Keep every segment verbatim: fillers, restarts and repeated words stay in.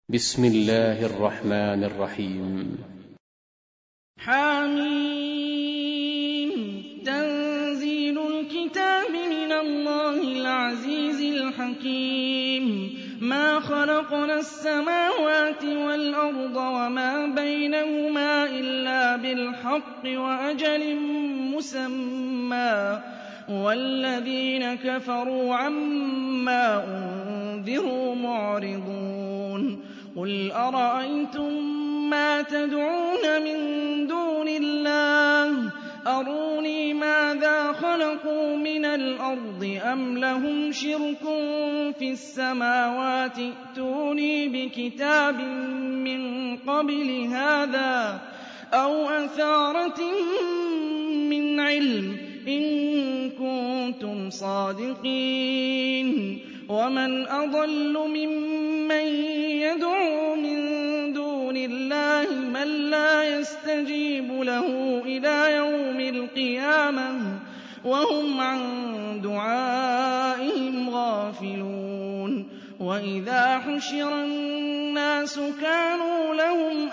بسم الله الرحمن الرحيم. حميم. تنزيل الكتاب من الله العزيز الحكيم. ما خلقنا السماوات والأرض وما بينهما إلا بالحق وأجل مسمى، والذين كفروا عما أنذروا معرضون. قل أرأيتم ما تدعون من دون الله أروني ماذا خلقوا من الأرض أم لهم شرك في السماوات ائتوني بكتاب من قبل هذا أو أثارة من علم إن كنتم صادقين. ومن أضل ممن يدعو من دون الله من لا يستجيب له إلى يوم القيامة وهم عن دعائهم غافلون. وإذا حشر الناس كانوا لهم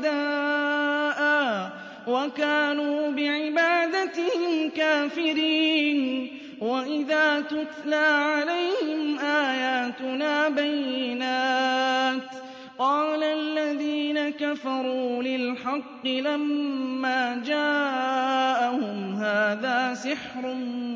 أعداء وكانوا بعبادتهم كافرين. وإذا تتلى عليهم آياتنا بينات قال الذين كفروا للحق لما جاءهم هذا سحر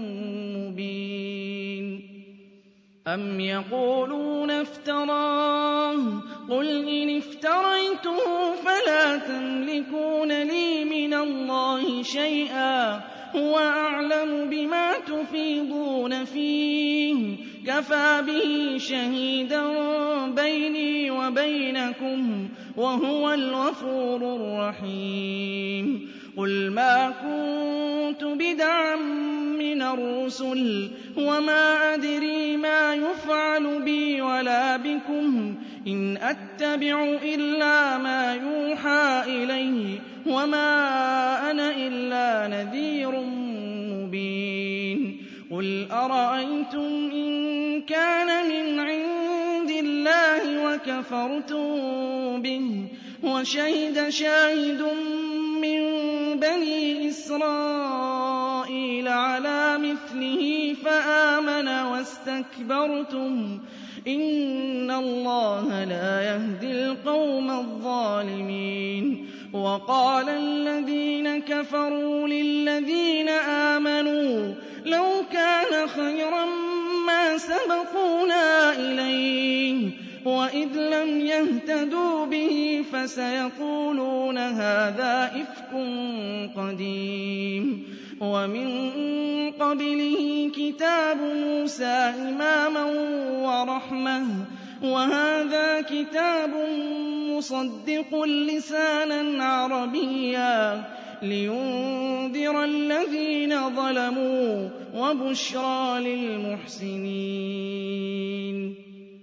مبين. أم يقولون افتراه قل إن افتريته فلا تملكون لي من الله شيئا هو أعلم بما تفيضون فيه كفى به شهيدا بيني وبينكم وهو الغفور الرحيم. قل ما كنت بدعا من الرسل وما أدري ما يفعل بي ولا بكم إن أتبع إلا ما يوحى إلي وما أنا إلا نذير مبين. قل أرأيتم إن كان من عند الله وكفرتم به وشهد شاهد من بني إسرائيل على مثله فآمن واستكبرتم إن الله لا يهدي القوم الظالمين. وقال الذين كفروا للذين آمنوا لو كان خيرا ما سبقونا إليه وإذ لم يهتدوا به فسيقولون هذا إفك قديم. ومن قبله كتاب موسى إماما ورحمة وهذا كتاب مصدق لسانا عربيا لينذر الذين ظلموا وبشرى للمحسنين.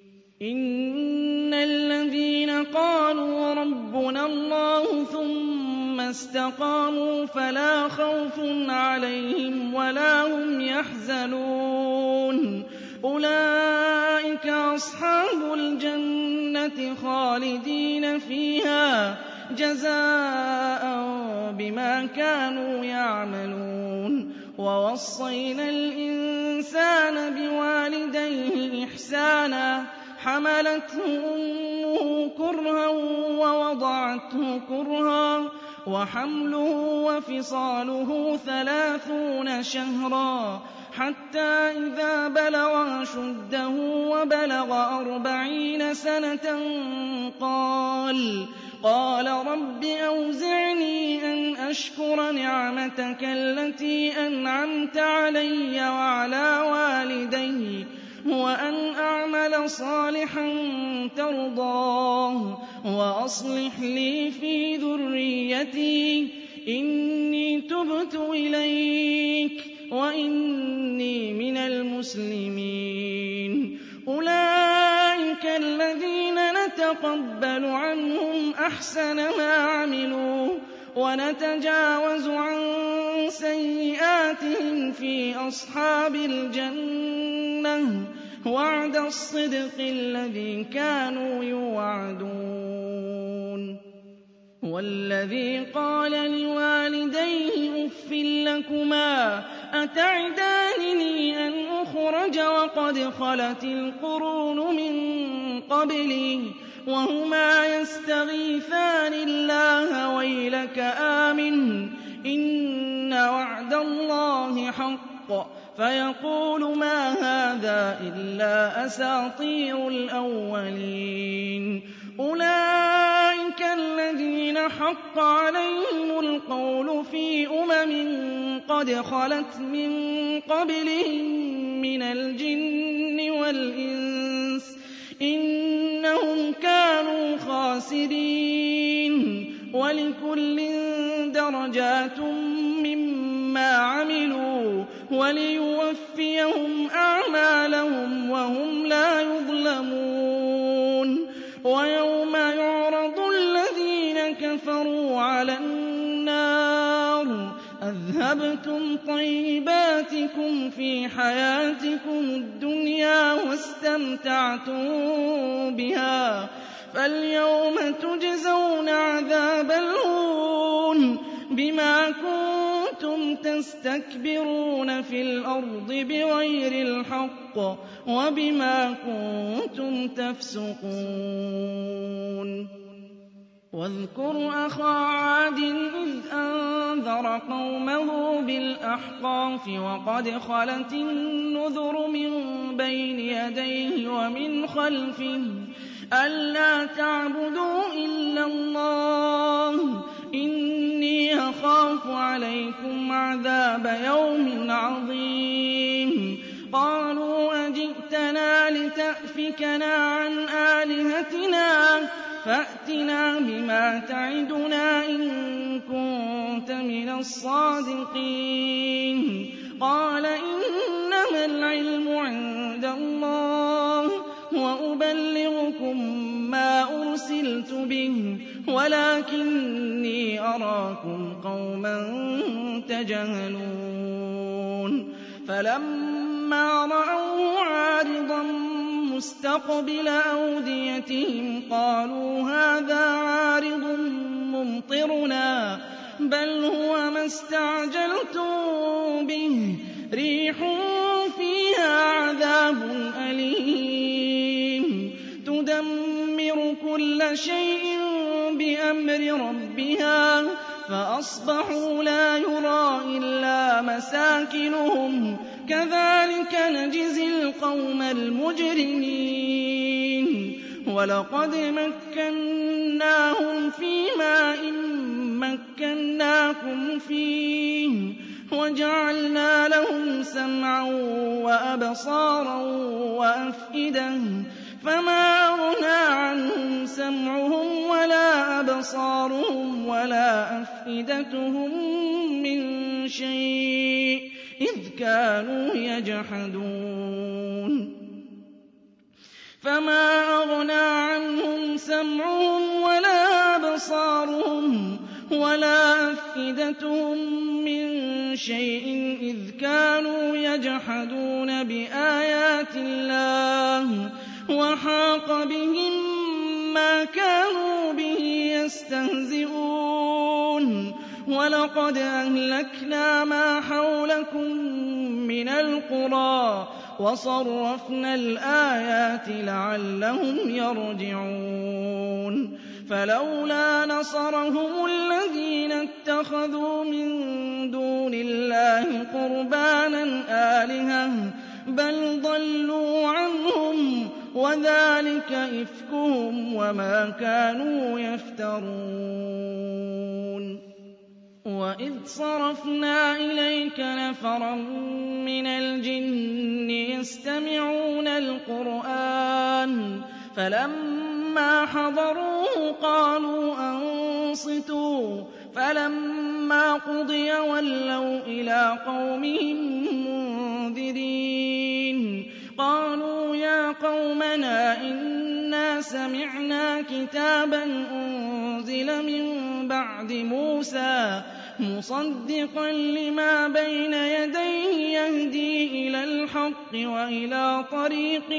إن الذين قالوا ربنا الله ثم استقاموا فلا خوف عليهم ولا هم يحزنون أولئك أصحاب الجنة خالدين فيها جزاء بما كانوا يعملون. ووصينا الإنسان بوالديه إحسانا حملته أمه كرها ووضعته كرها وحمله وفصاله ثلاثون شهرا حتى إذا بلغ أشده وبلغ أربعين سنة قال قال رب أوزعني أن أشكر نعمتك التي أنعمت علي وعلى والدي وأن أعمل صالحا ترضاه وأصلح لي في ذريتي إني تبت إليك وإني من المسلمين. أولئك الذين نتقبل عنهم أحسن ما عملوا ونتجاوز عن سيئاتهم في أصحاب الجنة وعد الصدق الذي كانوا يوعدون. وَالَّذِي قَالَ لِوَالِدَيْهِ أُفٍّ لَّكُمَا أَتَعِدَانِنِي أَنْ أُخْرَجَ وَقَدْ خَلَتِ الْقُرُونُ مِن قَبْلِي وَهُمَا يَسْتَغِيثَانِ اللَّهَ وَيْلَكَ آمِنْ إِنَّ وَعْدَ اللَّهِ حَقٌّ فَيَقُولُ مَا هَٰذَا إِلَّا أَسَاطِيرُ الْأَوَّلِينَ أُولَٰئِكَ الَّذِينَ حَقَّ عَلَيْهِمُ الْقَوْلُ فِي أُمَمٍ قَدْ خَلَتْ مِن قَبْلِهِم مِّنَ الْجِنِّ وَالْإِنسِ ۖ إِنَّهُمْ كَانُوا خَاسِرِينَ وَلِكُلٍّ دَرَجَاتٌ مِّمَّا عَمِلُوا وَلِيُوَفِّيَهُمْ أَعْمَالَهُمْ وَهُمْ لَا يُظْلَمُونَ وَيَوْمَ يُعْرَضُ الَّذِينَ كَفَرُوا عَلَى النَّارِ أَذْهَبْتُمْ طَيِّبَاتِكُمْ فِي حَيَاتِكُمُ الدُّنْيَا وَاسْتَمْتَعْتُم بِهَا فَالْيَوْمَ تُجْزَوْنَ عَذَابَ الْهُونِ بِمَا كُنتُمْ تَسْتَكْبِرُونَ فِي الْأَرْضِ بِغَيْرِ الْحَقِّ وَبِمَا كُنتُمْ تَفْسُقُونَ وَاذْكُرْ أَخَا عَادٍ إِذْ أَنذَرَ قَوْمَهُ بِالْأَحْقَافِ وَقَدْ خَلَتِ النُّذُرُ مِن بَيْنِ يَدَيْهِ وَمِنْ خَلْفِهِ أَلَّا تَعْبُدُوا إِلَّا اللَّهَ إِنِّي أَخَافُ عَلَيْكُمْ عَذَابَ يَوْمٍ عَظِيمٍ قَالُوا أَجِئْتَنَا لِتَأْفِكَنَا عَنْ آلِهَتِنَا فَأْتِنَا بِمَا تَعِدُنَا إِن كُنتَ مِنَ الصَّادِقِينَ قَالَ إِنَّمَا الْعِلْمُ عِندَ اللَّهِ وَأُبَلِّغُكُم مَّا أُرْسِلْتُ بِهِ وَلَٰكِنِّي أَرَاكُمْ قَوْمًا تَجْهَلُونَ فَلَمَّا رَأَوْهُ عَارِضًا مُّسْتَقْبِلَ أَوْدِيَتِهِمْ قَالُوا هَٰذَا عَارِضٌ مُّمْطِرُنَا بَلْ هُوَ مَا اسْتَعْجَلْتُم بِهِ رِيحٌ فِيهَا عَذَابٌ أَلِيمٌ تُدَمِّرُ كُلَّ شَيْءٍ بِأَمْرِ رَبِّهَا فَأَصْبَحُوا لَا يُرَىٰ إِلَّا مَسَاكِنُهُمْ كَذَٰلِكَ نَجْزِي الْقَوْمَ الْمُجْرِمِينَ وَلَقَدْ مَكَّنَّاهُمْ فِي مَاءٍ مَّكَّنَّاكُمْ فِيهِ وَجَعَلْنَا لَهُمْ سَمْعًا وَأَبْصَارًا وَأَفْئِدَةً فَمَا أَغْنَىٰ عَنْهُمْ سَمْعُهُمْ وَلَا أَبْصَارُهُمْ وَلَا أَفْئِدَتُهُم مِّن شَيْءٍ إِذْ كَانُوا يَجْحَدُونَ فَمَا أَغْنَىٰ عَنْهُمْ سَمْعُهُمْ وَلَا أَبْصَارُهُمْ وَلَا أَفْئِدَتُهُم مِّن شَيْءٍ إِذْ كَانُوا يَجْحَدُونَ بِآيَاتِ اللَّهِ وَحَاقَ بِهِم مَّا كَانُوا بِهِ يَسْتَهْزِئُونَ وَلَقَدْ أَهْلَكْنَا مَا حَوْلَكُم مِّنَ الْقُرَىٰ وَصَرَّفْنَا الْآيَاتِ لَعَلَّهُمْ يَرْجِعُونَ فَلَوْلَا نَصَرَهُمُ الَّذِينَ اتَّخَذُوا مِن دُونِ اللَّهِ قُرْبَانًا آلِهَةً بَلْ ضَلُّوا عَنْهُمْ وَذَٰلِكَ إِفْكُهُمْ وَمَا كَانُوا يَفْتَرُونَ وَإِذْ صَرَفْنَا إِلَيْكَ نَفَرًا مِّنَ الْجِنِّ يَسْتَمِعُونَ الْقُرْآنَ فَلَمَّا حَضَرُوهُ قَالُوا أَنصِتُوا فَلَمَّا قُضِيَ وَلَّوْا إِلَىٰ قَوْمِهِم مُّنذِرِينَ قَالُوا يَا قَوْمَنَا إِنَّا سَمِعْنَا كِتَابًا أُنزِلَ مِن بَعْدِ مُوسَىٰ مُصَدِّقًا لِّمَا بَيْنَ يَدَيْهِ يَهْدِي إِلَى الْحَقِّ وَإِلَىٰ طَرِيقٍ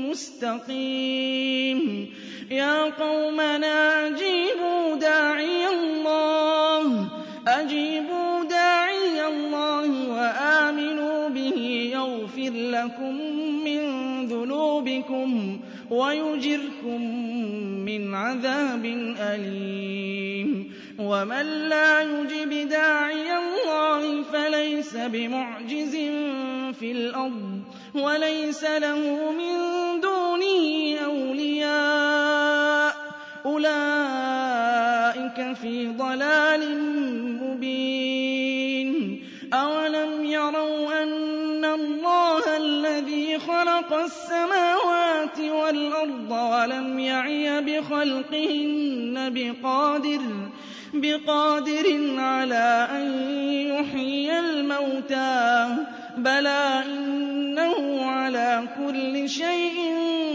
مُّسْتَقِيمٍ يَا قَوْمَنَا أَجِيبُوا دَاعِيَ أجيبوا داعي الله وآمنوا به يغفر لكم من ذنوبكم ويجركم من عذاب أليم ومن لا يجب داعي الله فليس بمعجز في الأرض وليس له من دونه أولياء أولئك في ضلال مبين أولم يروا أن الله الذي خلق السماوات والأرض ولم يعي بخلقهن بقادر بقادر على أن يحيي الموتى بلى إنه على كل شيء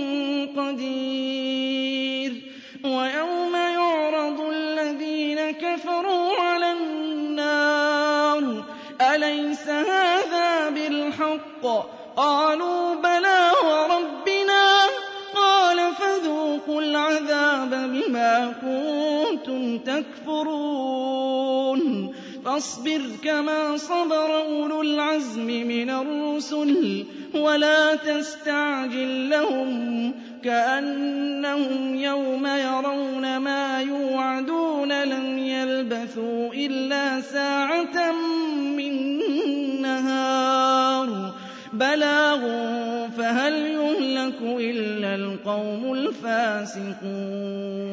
قدير ويوم يعرض الذين كفروا على النار أليس هذا بالحق قالوا بلى وربنا قال فذوقوا العذاب بما كنتم تكفرون فاصبر كما صبر أولو العزم من الرسل ولا تستعجل لهم كأنهم يوم يرون ما يوعدون لم يلبثوا إلا ساعة من نهار بلاغ فهل يهلك إلا القوم الفاسقون